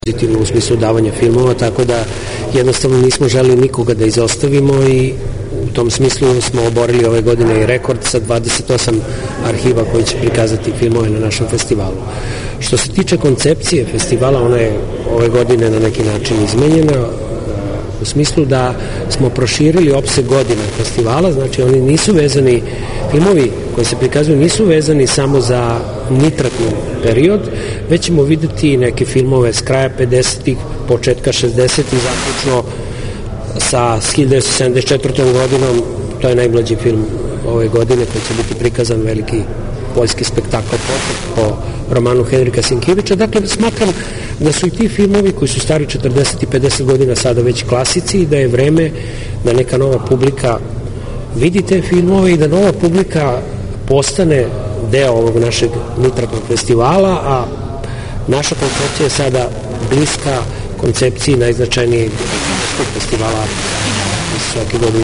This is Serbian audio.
pozitivno u smislu davanja filmova, tako da jednostavno nismo želeli nikoga da izostavimo i u tom smislu smo oborili ove godine i rekord sa 28 arhiva koji će prikazati filmove na našem festivalu. Što se tiče koncepcije festivala, ona je ove godine na neki način izmenjena u smislu da smo proširili opseg godina festivala, znači oni nisu vezani, filmovi koji se prikazuju nisu vezani samo za nitratni period, već ćemo videti neke filmove s kraja 50-ih, početka 60-ih, zaključno sa 1974. godinom, to je najmlađi film ove godine koji će biti prikazan, veliki poljski spektakl po romanu Henrika Sienkiewicza. Dakle, smatram da su i ti filmovi koji su stari 40 i 50 godina sada već klasici i da je vreme da neka nova publika vidi te filmove i da nova publika postane deo ovog našeg nitratnog festivala, a naša koncepcija je sada bliska koncepciji najznačajnijeg festivala svake godine.